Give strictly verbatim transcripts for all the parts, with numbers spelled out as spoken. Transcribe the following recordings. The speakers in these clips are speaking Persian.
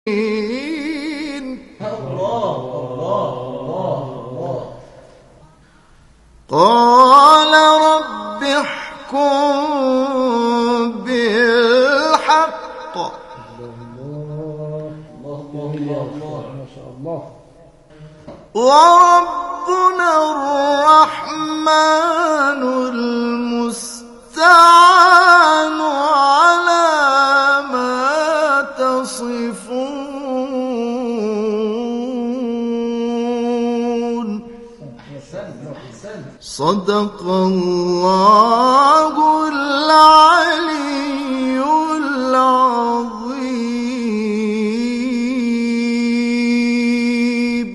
قال رب احكم بالحق وربنا الرحمن المستعان على ما تصفون. صدق الله العلي العظيم.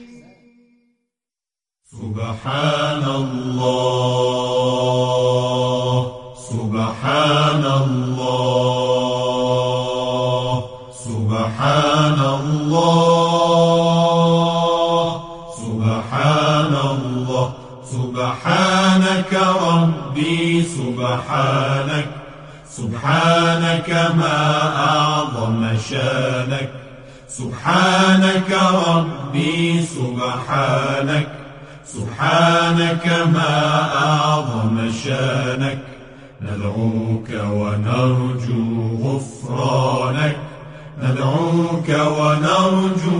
سبحان الله سبحان الله سبحان الله سبحان الله سبحانك ربي سبحانك سبحانك ما أعظم شانك سبحانك ربي سبحانك سبحانك ما أعظم شانك ندعوك ونرجو غفرانك ندعوك ونرجو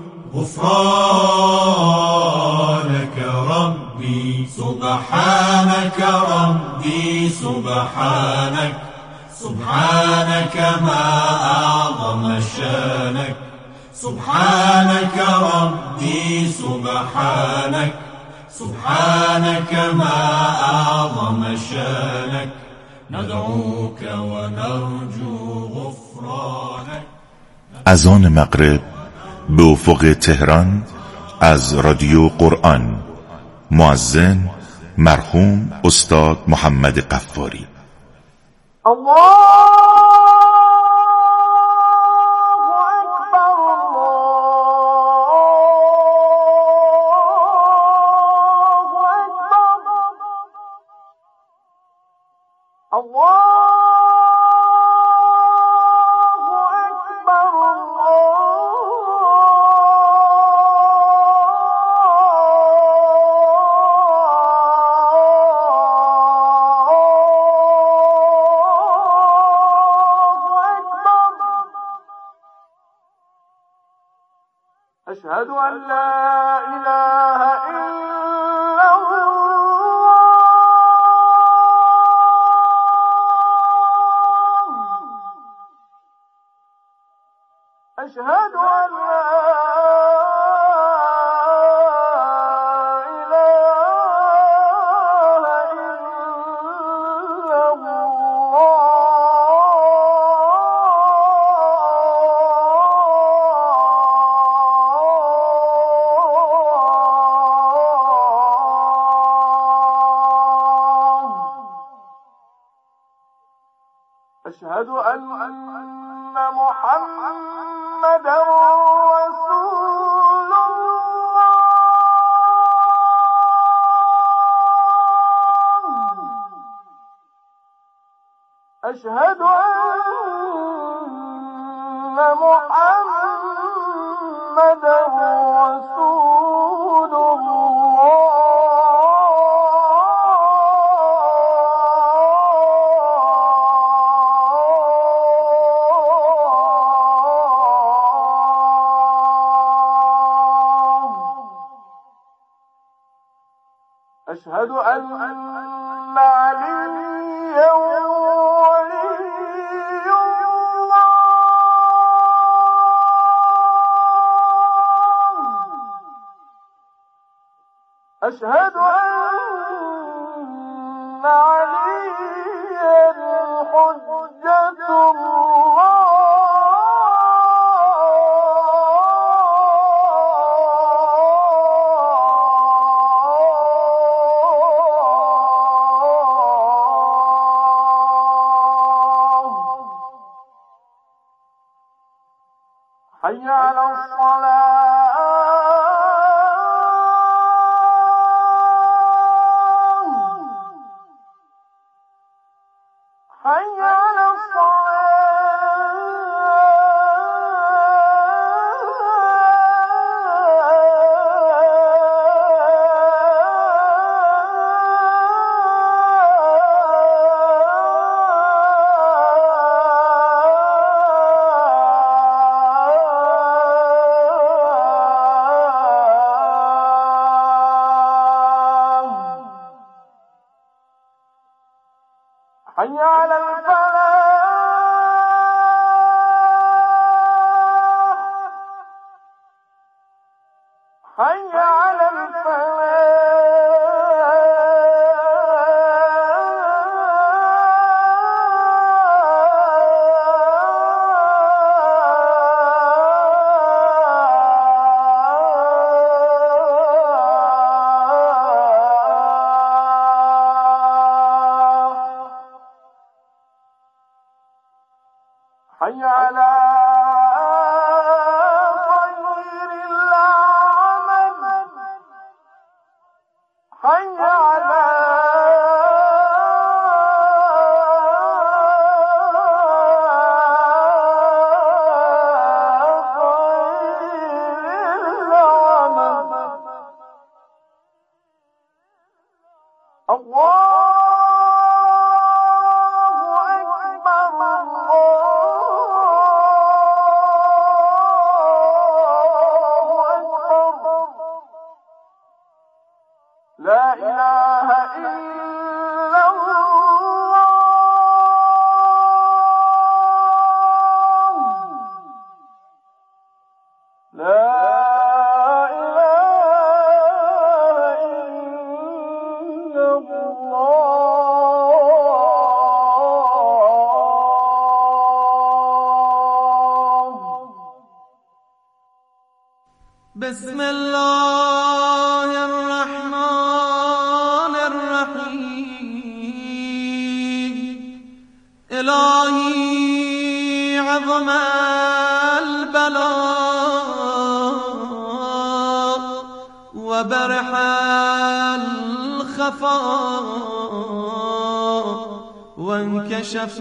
غفرانك ربي سبحانك ربي سبحانك سبحانك ما أعظم شانك سبحانك ربي سبحانك سبحانك ما أعظم شانك ندعوك ونرجو غفرانك. اذان مغرب به افق تهران از رادیو قرآن. مؤذن مرحوم استاد محمد قفاری. الله أشهد أن لا إله إلا الله أشهد أن لا أشهد أن محمدا رسول الله أشهد أن محمدا رسول الله أشهد أن عليا ولي الله أشهد أن عليا حجة الله حي على الصلاة حي على الصلاة حي على الفلاح حي على حي على خير العمل حي على خير العمل الله لا إله إلا الله لا إله إلا الله. بسم الله الرحمن إلهي عظم البلاء وبرح الخفاء وانكشف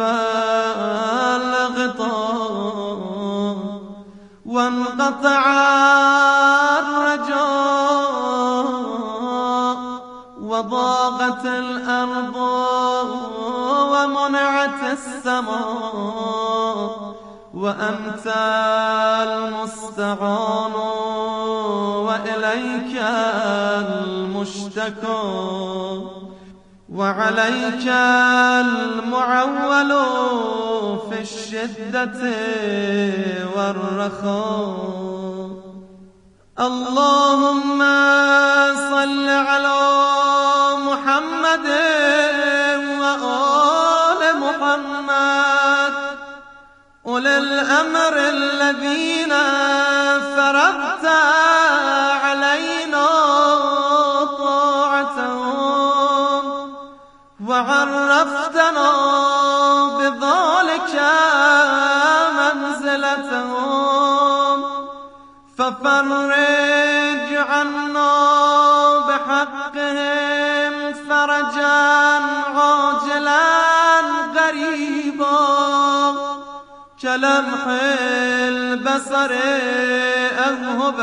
الغطاء وانقطع الرجاء وضاقت الأرض ومنعت السماء وأنت المستعان وإليك المشتكى وعليك المعول في الشدة والرخاء. اللهم صل على محمد وآل محمد أولي الأمر الذين فرضت علينا طاعتهم وعرفتنا بذلك منزلتهم ففرج عنا بحقهم فرجا عاجلا قريبا كلمح البصر أذهب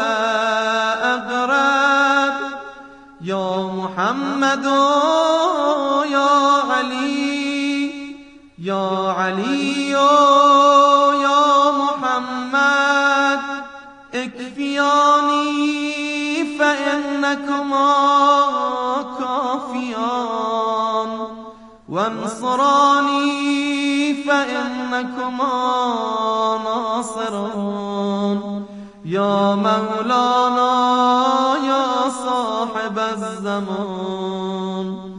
أقرب. يا محمد يا علي يا علي يا محمد اكفياني فإنكما كافيان وانصراني فإنكما ناصرون. يا مولانا يا صاحب الزمان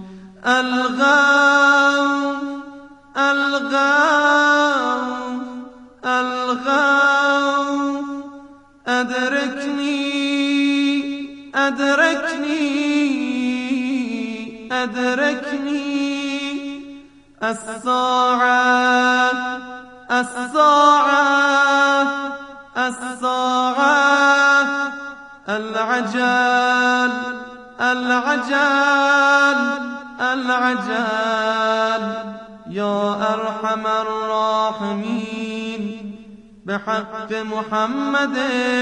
الغوث الغوث الغوث أدركني أدركني أدركني الساعة الساعة الساعة العجل العجل العجل. يا أرحم الراحمين بحق محمد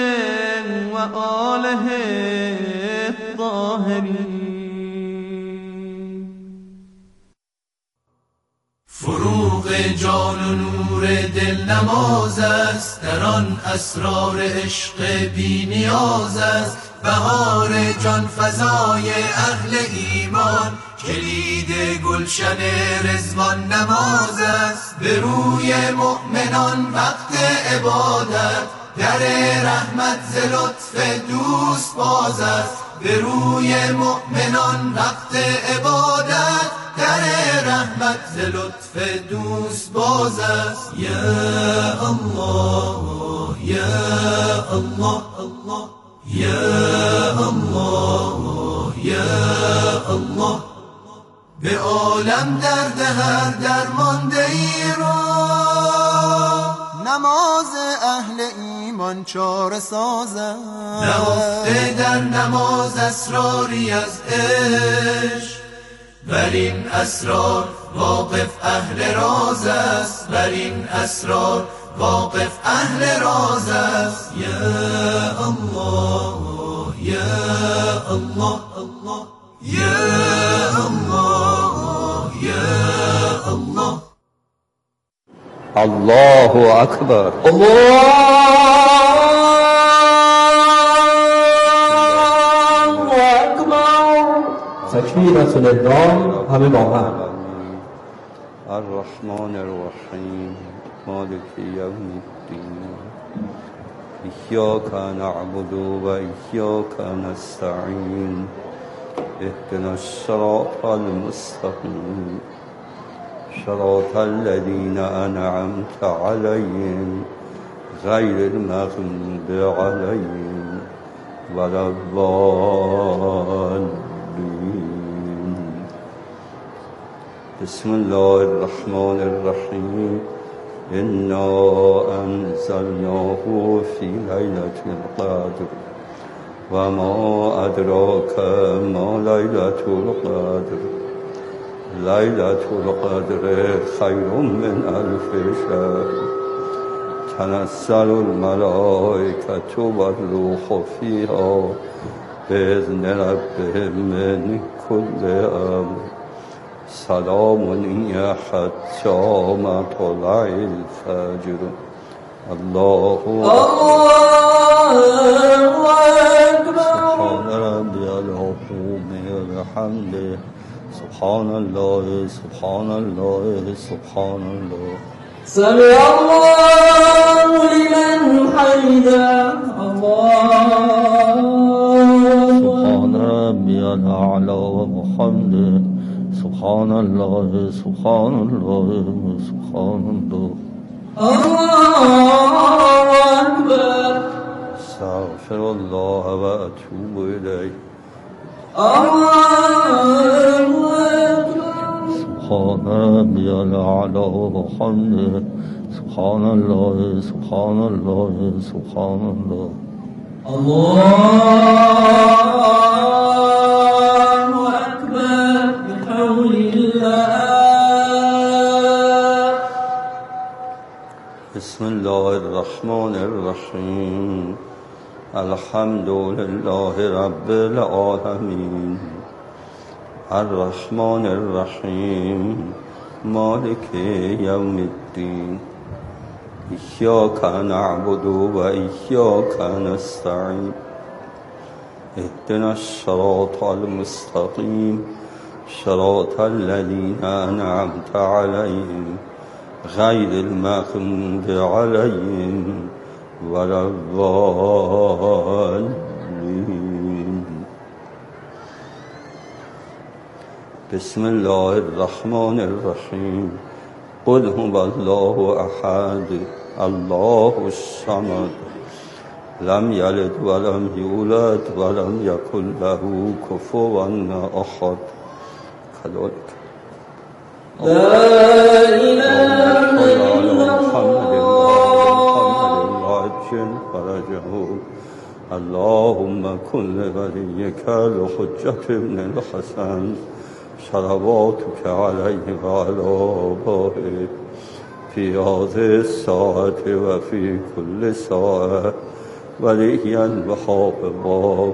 وآله الطاهرين. فروغ جان و نور دل نماز است، در آن اسرار عشق بی نیاز است. بهار جان فزای اهل ایمان، کلید گلشن رضوان نماز است. به روی مؤمنان وقت عبادت، در رحمت ز لطف دوست باز است. به روی مؤمنان وقت عبادت، در رحمت ز لطف دوست باز است. یا الله یا الله الله یا الله یا الله. به عالم درد هر درمانده ای را، نماز اهل ایمان چاره سازد. نهفته در نماز اسراری از عشق، بر این اسرار واقف اهل راز است. بر این اسرار واقف اهل راز است. یا الله یا الله الله یا الله یا الله. الله اکبر. تکبیرة لله. همه با هم. الرحمن الرحیم مالک یوم الدین ایاک نعبد و ایاک نستعین اهدنا الصراط المستقیم صراط الذین انعمت علیهم غیر المغضوب علیهم ولا الضالین. بسم الله الرحمن الرحیم. انا انزلناه فی لیلة القدر وما ادراک ما لیلة القدر لیلة القدر خیر من الف شهر تنزل الملائکة والروح فیها بإذن ربهم من كل امر سلام هي حتى مطلع الفجر. الله أكبر. سبحان ربي العظيم وبحمده سبحان الله سبحان الله سبحان الله. سمع الله لمن حمده. الله سبحان ربي الأعلى وبحمده سبحان الله سبحان الله سبحان الله. الله أكبر. استغفر الله وأتوب إليه. الله أكبر. سبحان ربي الأعلى وبحمده سبحان الله سبحان الله سبحان الله. الله أكبر بحول الله. بسم الله الرحمن الرحيم. الحمد لله رب العالمين الرحمن الرحيم مالك يوم الدين إياك نعبد وإياك نستعين اهدنا الصراط المستقيم صراط الذين أنعمت عليهم غير المغضوب عليهم ولا الضالين. بسم الله الرحمن الرحيم. قل هو الله أحد الله الصمد لم يلد ولم يولد ولم يكن له كفوا أحد. كذلك لا إله إلا الله. اللهم كن لوليك الحجة بن الحسن صلواتك عليه وعلى آبائه في هذه الساعة وفي كل ساعة وليا وحافظا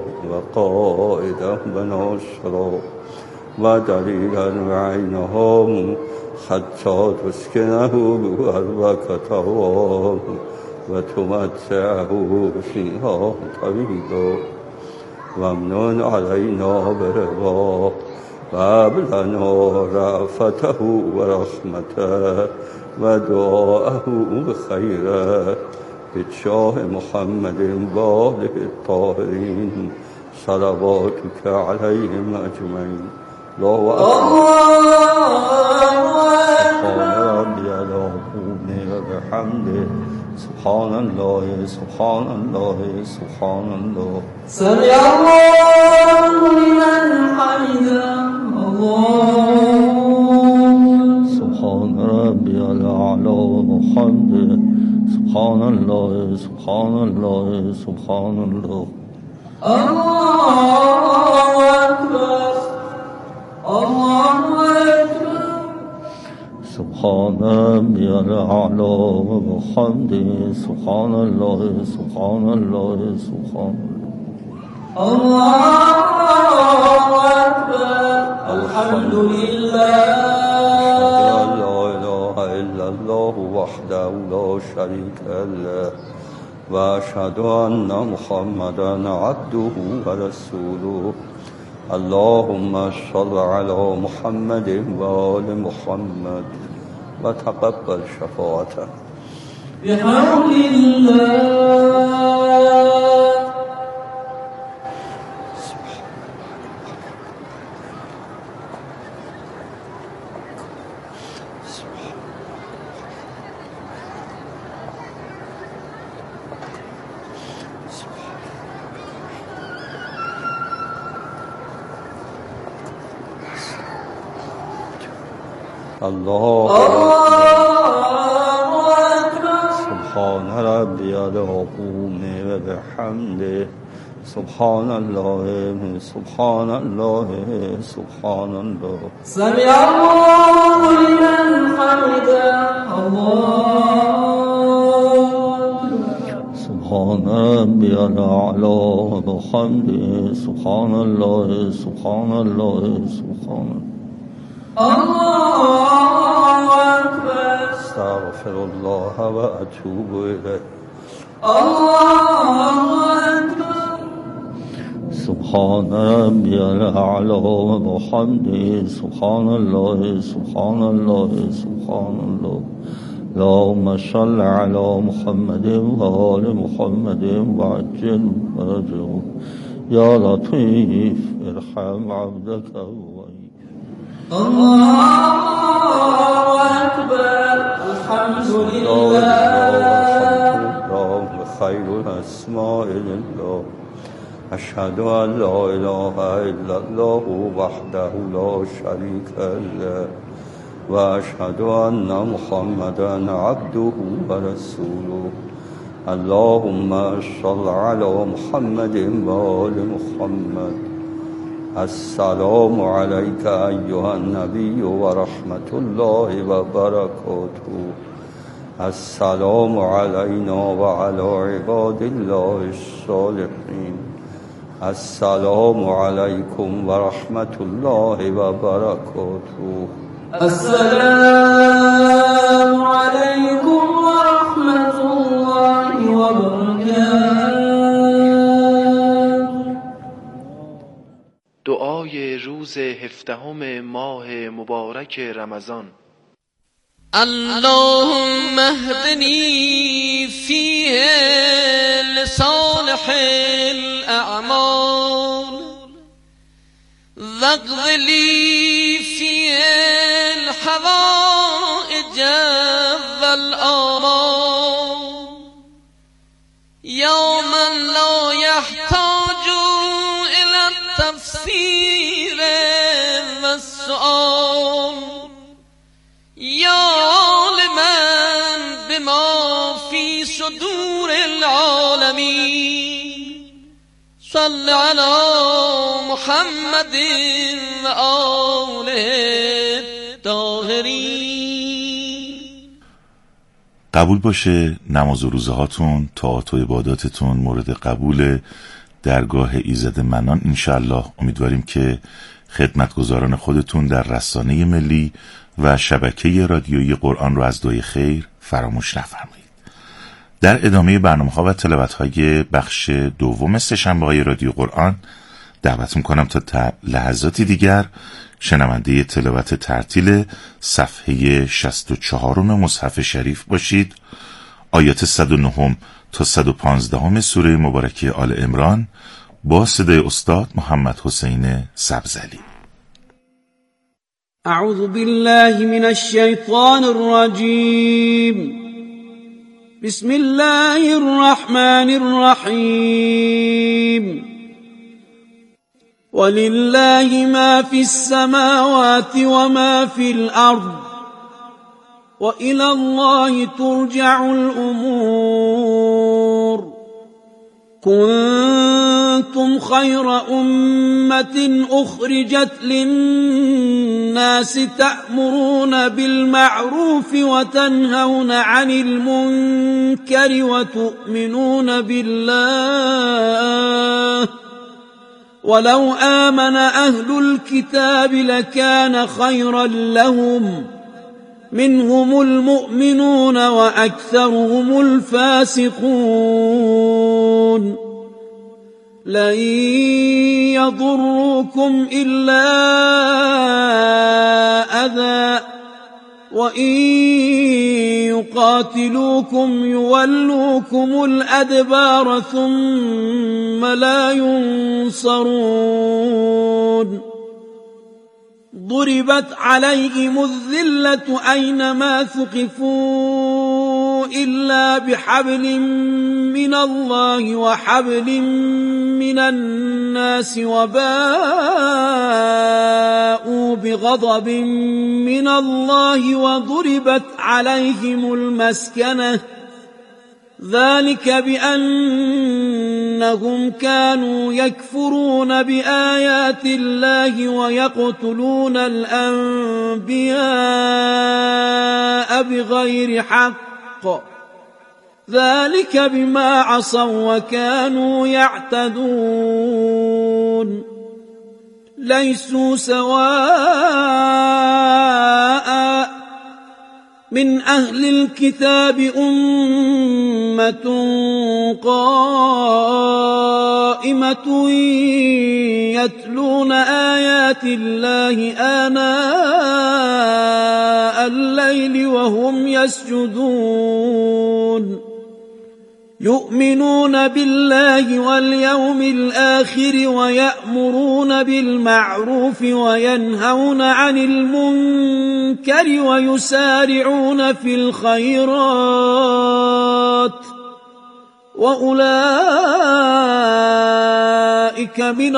وقائدا وناصرا ودليلا وعينهم حتى تسكنه بأرضك طواه وتمتعه فيها طويلا وامنن علينا برضاه وهب لنا رأفته ورحمته ودعاءه بخيره بجاه محمد وآله الطاهرين صلواتك عليهم أجمعين. الله أكبر. وبحمده سبحان الله سبحان الله سبحان الله. سمع الله لمن حمده. الله سبحان ربي الأعلى وبحمده سبحان الله سبحان الله سبحان الله. الله أكبر. الله أكبر. سبحان ربي الأعلى وبحمده سبحان الله سبحان الله سبحان الله. الله أكبر. الحمد لله. لا إله إلا الله وحده لا شريك له وأشهد أن محمدا عبده ورسوله. اللهم صل على محمد وآل محمد وتقبل شفاعته بحول الله. الله أكبر. سبحان ربي العظيم وبحمده سبحان الله سبحان الله سبحان الله. سمع الله لمن حمده. الله سبحان ربي الأعلى وبحمده سبحان الله سبحان الله سبحان الله. الله أكبر. استغفر الله وأتوب إليه. الله أكبر. سبحان ربي الأعلى وبحمده سبحان الله سبحان الله سبحان الله. اللهم صل على محمد وآل محمد وعجل فرجه يا لطيف ارحم عبدك وإياه. الله أكبر. الحمد لله. خير الأسماء لله. أشهد أن لا إله إلا الله وحده لا شريك له وأشهد أن محمدا عبده ورسوله. اللهم صل على محمد وآل محمد. السلام عليك أيها النبي ورحمة الله وبركاته. السلام علينا وعلى عباد الله الصالحين. السلام عليكم ورحمة الله وبركاته. السلام عليكم ورحمة الله وبركاته. دعای روز هفدهم ماه مبارک رمضان. اللهم اهدني فيه لصالح الأعمال واقض لي فيه الحوائج والآمال يا من لا يحتاج إلى التفسير والسؤال يا عالما بما في صدور العالمين صل على محمد وآله الطاهرین. قبول باشه نماز و روزه هاتون، طاعات و عباداتتون مورد قبوله. درگاه ایزد منان انشاءالله امیدواریم که خدمتگزاران خودتون در رسانه ملی و شبکه رادیویی قرآن رو از دعای خیر فراموش نفرمایید. در ادامه برنامه‌ها و تلاوت‌های بخش دوم سه‌شنبه‌های رادیو قرآن دعوت می‌کنم تا, تا لحظاتی دیگر شنونده تلاوت ترتیل صفحه شصت و چهار مصحف شریف باشید. آیات صد و نه تا صد و پانزده سوره مبارکه آل عمران با صدای استاد محمد حسین سبزعلی. اعوذ بالله من الشیطان الرجیم. بسم الله الرحمن الرحیم. ولله ما في السماوات وما في الأرض وإلى الله ترجع الأمور. كنتم خير أمة أخرجت للناس تأمرون بالمعروف وتنهون عن المنكر وتؤمنون بالله ولو آمن أهل الكتاب لكان خيرا لهم منهم المؤمنون وأكثرهم الفاسقون. لن يضروكم إلا أذى وإن يقاتلوكم يولوكم الأدبار ثم لا ينصرون. ضربت عليهم الذلة أينما ثقفوا إلا بحبل من الله وحبل من الناس وباءوا بغضب من الله وضربت عليهم المسكنة ذلك بأنهم كانوا يكفرون بآيات الله ويقتلون الأنبياء بغير حق ذلك بما عصوا وكانوا يعتدون. ليسوا سواء من أهل الكتاب أمة قائمة يتلون آيات الله آناء الليل وهم يسجدون يؤمنون بالله واليوم الآخر ويأمرون بالمعروف وينهون عن المنكر ويسارعون في الخيرات وأولئك من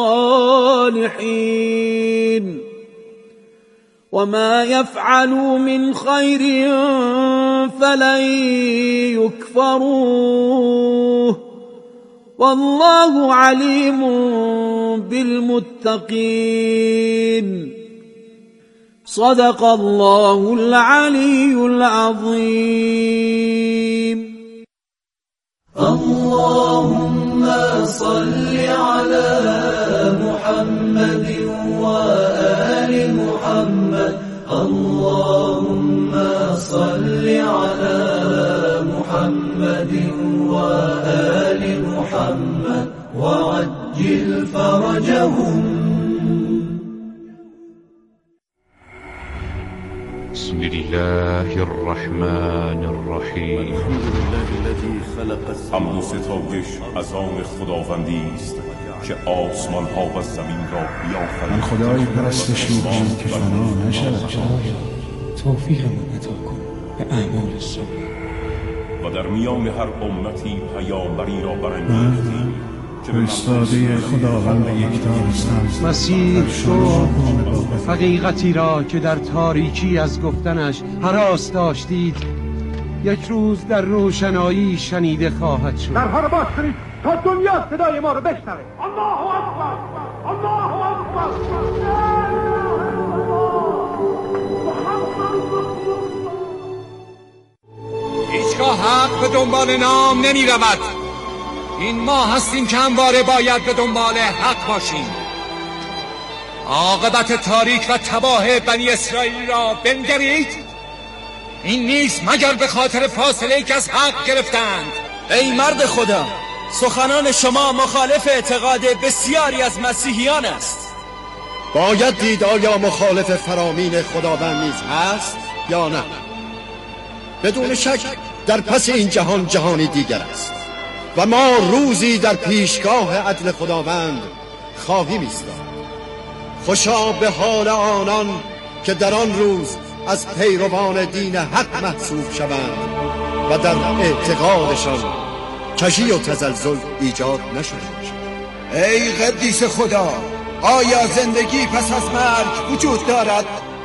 الصالحين. وما يفعلوا من خير فلن يكفروه والله عليم بالمتقين. صدق الله العلي العظيم. اللهم صل على محمد وآل محمد. اللهم صل على محمد وآل محمد وعجل فرجهم. بسم الله الرحمن الرحیم. حمد و ستایش از آن خداوندی است که آسمان ها و زمین را بیافرید. من خدایی پرستش می‌کنم که فنا نشود. توفیقمون عطا کن به اعمال صالح. و در میان هر امتی پیامبری را برانگیختیم که فرستاده خداوند یکتا هستم. مسیح شو حقیقتی را که در تاریکی از گفتنش هراس داشتید یک روز در روشنایی شنیده خواهد شد. درها رو باز کنید تا دنیا صدای ما رو بشنوه. الله اکبر، الله اکبر. هیچگاه حق به دنبال نام نمی رود این ما هستیم که همواره باید به دنبال حق باشیم. عاقبت تاریک و تباه بنی اسرائیل را بنگرید. این نیست مگر به خاطر فاصله که از حق گرفتند. ای مرد خدا، سخنان شما مخالف اعتقاد بسیاری از مسیحیان است. باید دید آیا مخالف فرامین خداوند نیز هست یا نه. بدون شک در پس این جهان جهانی دیگر است و ما روزی در پیشگاه عدل خداوند خواهیم ایستاد. خوشا به حال آنان که در آن روز از پیروان دین حق محسوب شوند و در اعتقادشان کجی و تزلزل ایجاد نشده باشد. ای قدیس خدا، آیا زندگی پس از مرگ وجود دارد؟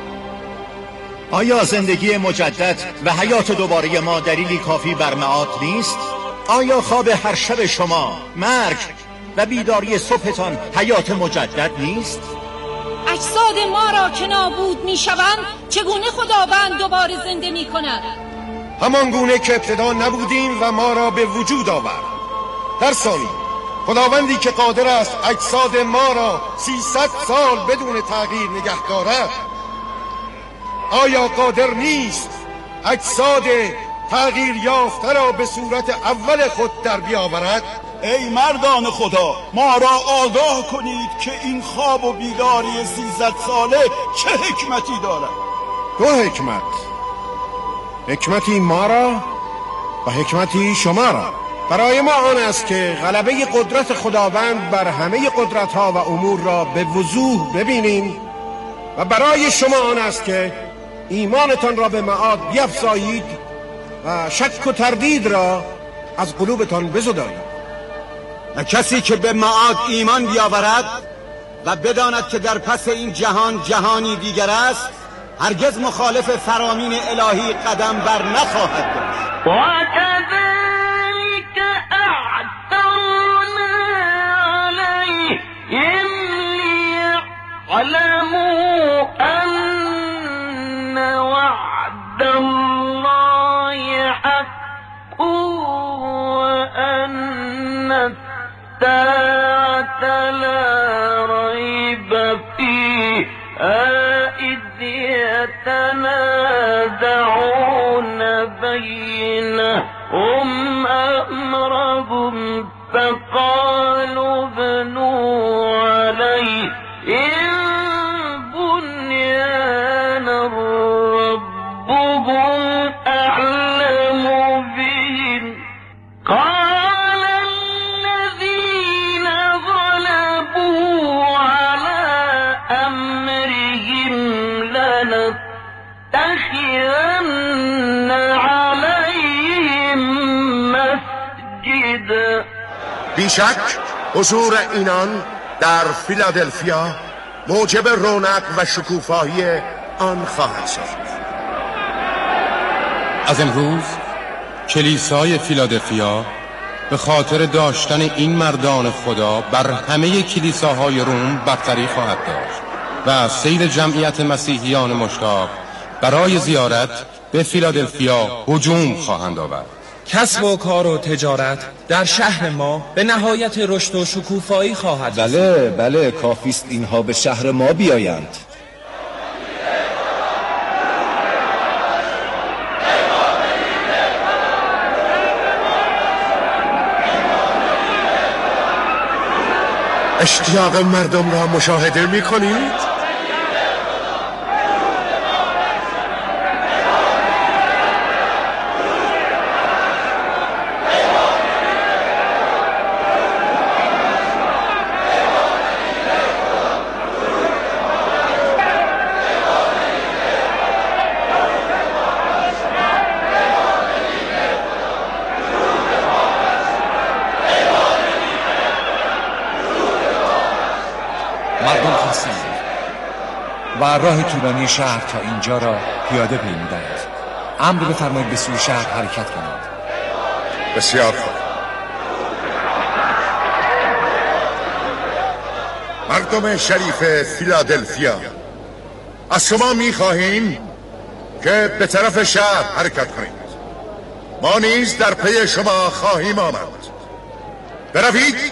آیا زندگی مجدد و حیات دوباره ما دلیلی کافی بر معاد نیست؟ آیا خواب هر شب شما مرگ و بیداری صبحتان حیات مجدد نیست؟ اجساد ما را که نابود می شوند چگونه خداوند دوباره زنده می کند؟ همان گونه که ابتدا نبودیم و ما را به وجود آورد. در ثانی خداوندی که قادر است اجساد ما را سیصد سال بدون تغییر نگه دارد، آیا قادر نیست اجساد تغییر یافته را به صورت اول خود در بیاورد؟ ای مردان خدا، ما را آگاه کنید که این خواب و بیداری سیصد ساله چه حکمتی دارد؟ دو حکمت، حکمتی ما را و حکمتی شما را. برای ما آن است که غلبه قدرت خداوند بر همه قدرت‌ها و امور را به وضوح ببینیم و برای شما آن است که ایمانتان را به معاد بیفزایید و شک و تردید را از قلوبتان بزدایید. و کسی که به معاد ایمان بیاورد و بداند که در پس این جهان جهانی دیگر است، هرگز مخالف فرامین الهی قدم بر نخواهد داشت. وكذلك أعثرنا عليهم ليعلموا أن وعد الله حق وأن الساعة لا ريب فيها إذ يتنازعون بينهم أمرهم فقالوا ابنوا عليهم بنيانا ربهم أعلم بهم. قال الذين غلبوا على أمرهم لنتخذن عليهم مسجدا. بیشک حضور اینان در فیلادلفیا موجب رونق و شکوفایی آن خواهد شد. از امروز کلیسای فیلادلفیا به خاطر داشتن این مردان خدا بر همه کلیساهای روم برتری خواهد داشت و سیر جمعیت مسیحیان مشتاق برای زیارت به فیلادلفیا هجوم خواهند آورد. کسب و کار و تجارت در شهر ما به نهایت رشد و شکوفایی خواهد. بله بله، کافیست اینها به شهر ما بیایند. اشتیاق مردم را مشاهده می کنید؟ مردم خستند و راه طولانی شهر تا اینجا را پیاده پیمودند. امر بفرمایید به سوی شهر حرکت کنند. بسیار خوب. مردم شریف فیلادلفیا، از شما می‌خواهیم که به طرف شهر حرکت کنید. ما نیز در پی شما خواهیم آمد. بروید